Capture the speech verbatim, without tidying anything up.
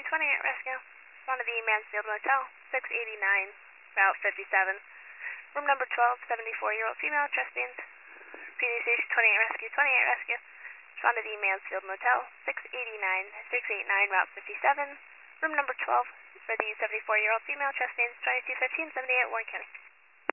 Rescue twenty-eight Rescue. Respond to the Mansfield Motel, six eighty-nine, Route fifty-seven. Room number twelve, seventy-four-year-old female, chest pains. P D Station twenty-eight Rescue, twenty-eight Rescue. Respond to the Mansfield Motel, six eighty-nine, six eighty-nine, Route fifty-seven. Room number twelve for the seventy-four-year-old female, chest pains, twenty-two fifteen, seventy-eight, Warren County.